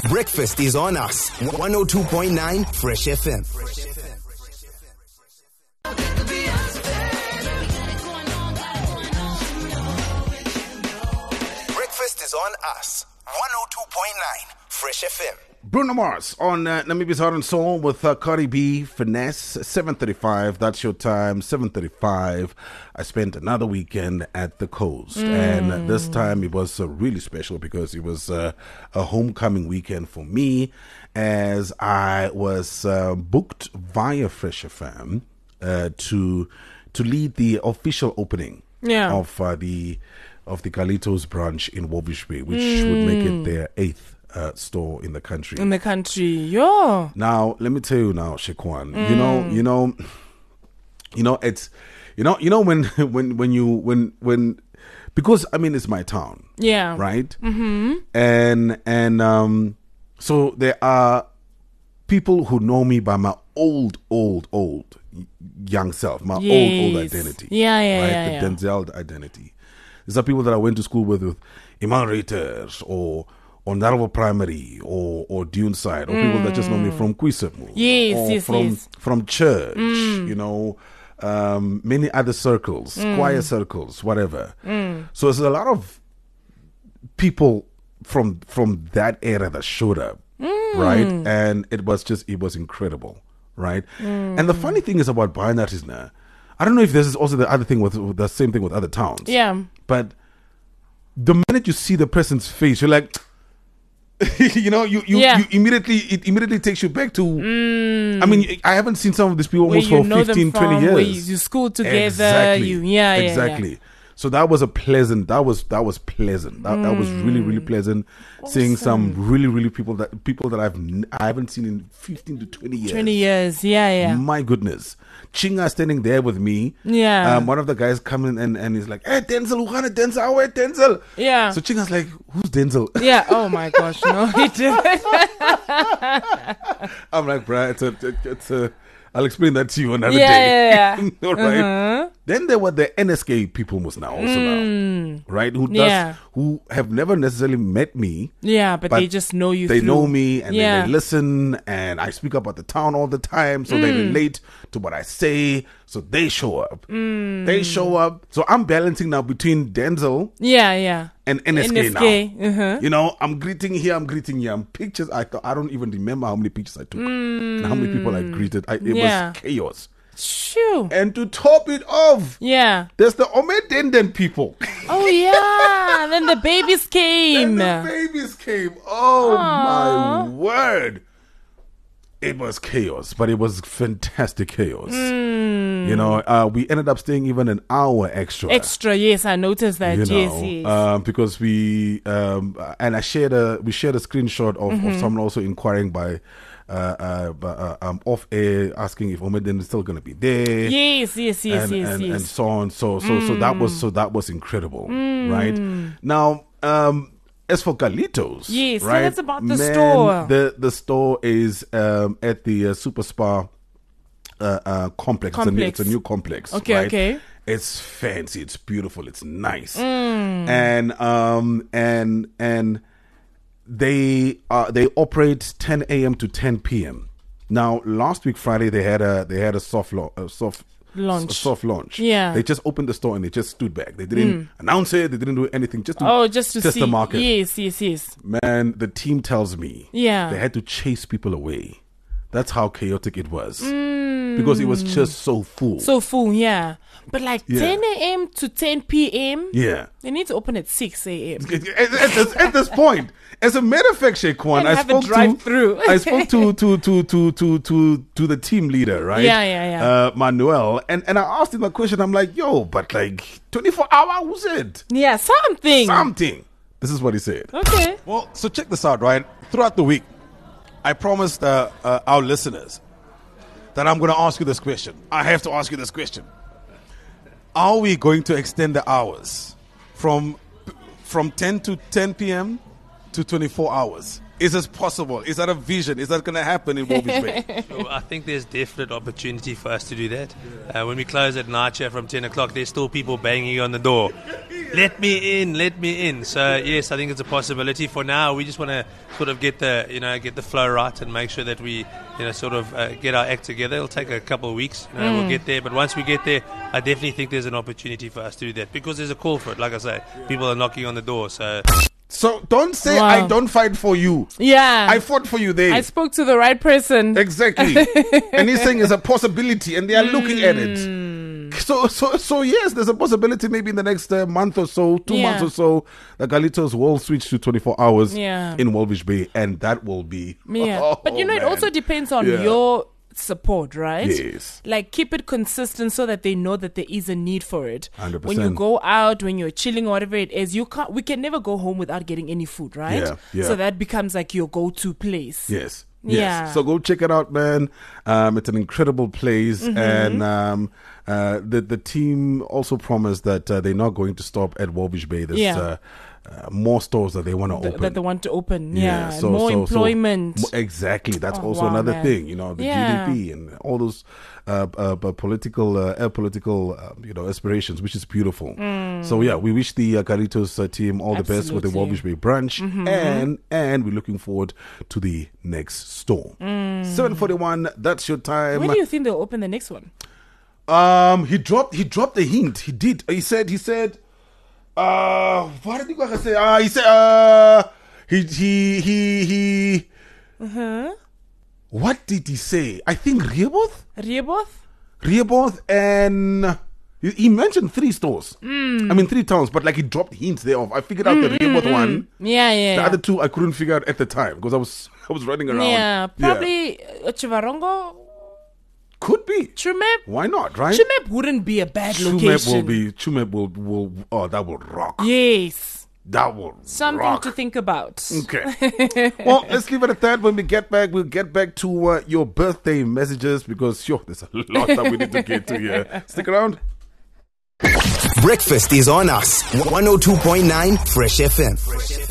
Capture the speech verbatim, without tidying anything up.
Breakfast is on us. one oh two point nine Fresh F M. Breakfast is on us. one oh two point nine Fresh F M. Bruno Mars on uh, Namibi's Heart and Soul with uh, Cardi B, Finesse, seven thirty-five. That's your time, seven thirty-five. I spent another weekend at the coast. Mm. And this time it was uh, really special because it was uh, a homecoming weekend for me, as I was uh, booked via Fresh F M uh, to to lead the official opening yeah. of uh, the of the Carlitos branch in Walvish Bay, which mm. would make it their eighth Uh, store in the country. In the country, yeah. Now, let me tell you now, Shekwan. Mm. You know, you know, you know, it's, you know, you know when, when, when you, when, when, because I mean, it's my town. Yeah. Right. Mm-hmm. And and um, so there are people who know me by my old, old, old young self, my yes. old, old identity. Yeah, yeah, right? yeah. The yeah. Denzel identity. These are people that I went to school with, with Iman Reuters or or Narva Primary or or Duneside, or mm. people that just know me from Kwisemu, yes, or yes, from yes. from church, mm. you know, um, many other circles, mm. choir circles, whatever. Mm. So there's a lot of people from from that era that showed up, mm. right? And it was just it was incredible, right? Mm. And the funny thing is about Barnard is now, I don't know if this is also the other thing with, with the same thing with other towns, yeah. But the minute you see the person's face, you're like. you know, you you, yeah. you immediately it immediately takes you back to. Mm. I mean, I haven't seen some of these people where almost you for know fifteen, them from, twenty years. Where you, you school together, exactly. you yeah, yeah, exactly. Yeah. So that was a pleasant. That was that was pleasant. That, mm. that was really really pleasant. Awesome. Seeing some really really people that people that I've n- I haven't seen in fifteen to twenty years. Twenty years, yeah, yeah. My goodness. Chinga standing there with me. Yeah. Um, one of the guys coming and, and he's like, "Hey Denzel, Uhana Denzel, how are Denzel?" Yeah. So Chinga's like, "Who's Denzel?" Yeah. Oh my gosh, no, he didn't. I'm like, "Bruh, it's a, it's a." I'll explain that to you another yeah, day. Yeah, yeah. All right. Uh-huh. Then there were the N S K people must now also mm. now, right? Who does yeah. who have never necessarily met me. Yeah, but, but they just know you. They through. know me and yeah. they, they listen, and I speak about the town all the time, so mm. they relate to what I say. So they show up. Mm. They show up. So I'm balancing now between Denzel. Yeah, yeah. And N S K, N S K now. Uh-huh. You know, I'm greeting here, I'm greeting here. I'm pictures. I th- I don't even remember how many pictures I took mm. and how many people I greeted. I, it yeah. was chaos. Shoo. And to top it off, yeah, there's the Omedenden people. Oh yeah, then the babies came. Then the babies came. Oh Aww. my word. It was chaos, but it was fantastic chaos. Mm. You know, uh, we ended up staying even an hour extra. Extra, yes, I noticed that. You know, yes, yes. Um, because we um, and I shared a we shared a screenshot of, mm-hmm. of someone also inquiring by uh, uh, uh, um, off air, asking if Omeden is still going to be there. Yes, yes, yes, and, yes, and, yes. and so on. So so mm. so that was so that was incredible, mm. right? Now, um, as for Carlitos, yes, right? so that's about the Man, store. The the store is um, at the uh, Super Spa uh, uh, complex. complex. It's a, new, it's a new complex. Okay, right? okay. It's fancy. It's beautiful. It's nice. Mm. And um and and they uh they operate ten a.m. to ten p.m. Now, last week Friday they had a they had a soft lo- a soft launch. A soft launch. Yeah. They just opened the store and they just stood back. They didn't mm. announce it. They didn't do anything. Just to oh, just to test see the market. Yes, yes, yes. Man, the team tells me. Yeah. They had to chase people away. That's how chaotic it was. Mm. Because it was just so full. So full, yeah. But like yeah. ten a.m. to ten p.m. Yeah. They need to open at six a.m. At, at, this, at this point, as a matter of fact, Shaquan, I spoke to through. I spoke to to to to to to to the team leader, right? Yeah, yeah, yeah. Uh, Manuel, and and I asked him a question. I'm like, yo, but like twenty-four hours, it? Yeah, something. Something. This is what he said. Okay. Well, so check this out, right? Throughout the week, I promised uh, uh, our listeners that I'm going to ask you this question. I have to ask you this question. Are we going to extend the hours from from ten to ten p.m. to twenty-four hours? Is this possible? Is that a vision? Is that going to happen in Walvis Bay? Well, I think there's definite opportunity for us to do that. Uh, when we close at night here from ten o'clock, there's still people banging on the door. Let me in, let me in. So yes, I think it's a possibility. For now, we just want to sort of get the, you know, get the flow right and make sure that we, you know, sort of uh, get our act together. It'll take a couple of weeks. You know, mm. We'll get there. But once we get there, I definitely think there's an opportunity for us to do that because there's a call for it. Like I say, people are knocking on the door. So. So don't say Wow. I don't fight for you. Yeah. I fought for you there. I spoke to the right person. Exactly. And he's saying it's a possibility and they are looking at it. So, so, so yes, there's a possibility maybe in the next uh, month or so, two Yeah. months or so, the Galitos will switch to twenty-four hours Yeah. in Walvis Bay, and that will be. Yeah. Oh, but you know, it man. also depends on Yeah. your support, right? Yes. Like keep it consistent so that they know that there is a need for it. one hundred When you percent. go out, when you're chilling or whatever it is, you can't we can never go home without getting any food, right? Yeah, yeah. So that becomes like your go-to place. Yes. Yes. Yeah. So go check it out, man. Um, it's an incredible place, Mm-hmm. and um, uh, the the team also promised that uh, they're not going to stop at Walvis Bay. There's Yeah. uh, uh, more stores that they want to Th- open. that they want to open. Yeah. so- More so- so- employment. mo- exactly. That's Oh, also wow, another man. thing. You know, the Yeah. G D P and all those uh, uh, uh, political, uh, uh, political, uh, you know, aspirations, which is beautiful. So yeah, we wish the uh, Caritos uh, team all the best with the Absolutely. Walvis Bay branch, and and we're looking forward to the next store. Seven forty one. That's your time. when do you think they'll open the next one? Um, he dropped. He dropped a hint. He did. He said. He said. Uh, what did he go say? Uh, he said. Uh, he he he he. Uh-huh. What did he say? I think Rehoboth, Rehoboth? Rehoboth, and he, he mentioned three stores. Mm. I mean three towns, but like he dropped hints thereof. I figured out the Rehoboth one. Yeah, yeah. The yeah. other two I couldn't figure out at the time because I was I was running around. Yeah, probably uh, Chivarongo, Could be. Chumep. Why not? Right? Chumep wouldn't be a bad Chumep location. will be. Chumep will will. Oh, that will rock. Yes. That will Something rock. to think about. Okay. Well, let's leave it at that. When we get back, we'll get back to uh, your birthday messages because, yo, there's a lot that we need to get to here. Stick around. Breakfast is on us. one oh two point nine Fresh F M.